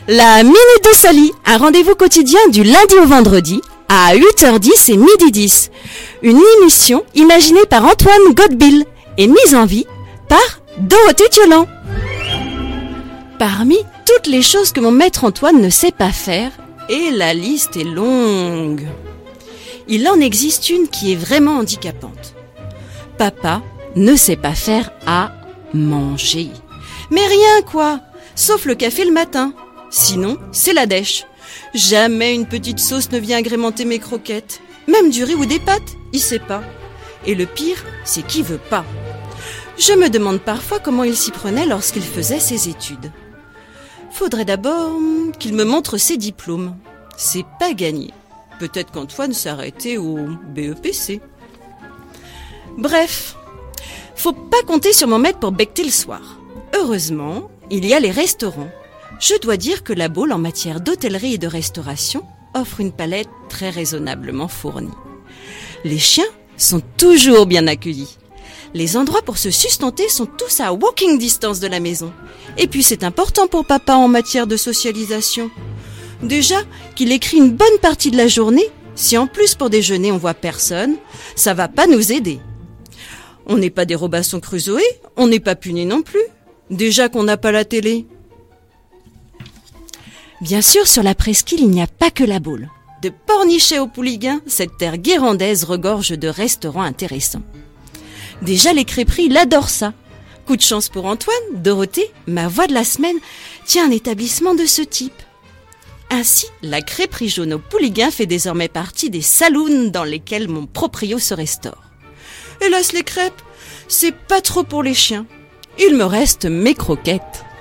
La Minute de Sally, un rendez-vous quotidien du lundi au vendredi à 8h10 et 12h10. Une émission imaginée par Antoine Godbil et mise en vie par Dorothée Thiolan. Parmi toutes les choses que mon maître Antoine ne sait pas faire, et la liste est longue, il en existe une qui est vraiment handicapante. Papa ne sait pas faire à manger. Mais rien quoi, sauf le café le matin. Sinon, c'est la dèche. Jamais une petite sauce ne vient agrémenter mes croquettes. Même du riz ou des pâtes, il sait pas. Et le pire, c'est qu'il veut pas. Je me demande parfois comment il s'y prenait lorsqu'il faisait ses études. Faudrait d'abord qu'il me montre ses diplômes. C'est pas gagné. Peut-être qu'Antoine s'est arrêté au BEPC. Bref, faut pas compter sur mon maître pour becqueter le soir. Heureusement, il y a les restaurants. Je dois dire que la Baule, en matière d'hôtellerie et de restauration, offre une palette très raisonnablement fournie. Les chiens sont toujours bien accueillis. Les endroits pour se sustenter sont tous à walking distance de la maison. Et puis c'est important pour papa en matière de socialisation. Déjà qu'il écrit une bonne partie de la journée, si en plus pour déjeuner on voit personne, ça va pas nous aider. On n'est pas des Robinson Crusoe, on n'est pas punés non plus. Déjà qu'on n'a pas la télé. Bien sûr, sur la presqu'île, il n'y a pas que la Baule. De Pornichet au Pouliguen, cette terre guérandaise regorge de restaurants intéressants. Déjà, les crêperies, il adore ça. Coup de chance pour Antoine, Dorothée, ma voix de la semaine, tient un établissement de ce type. Ainsi, la crêperie jaune au Pouliguen fait désormais partie des saloons dans lesquels mon proprio se restaure. Hélas, les crêpes, c'est pas trop pour les chiens. Il me reste mes croquettes.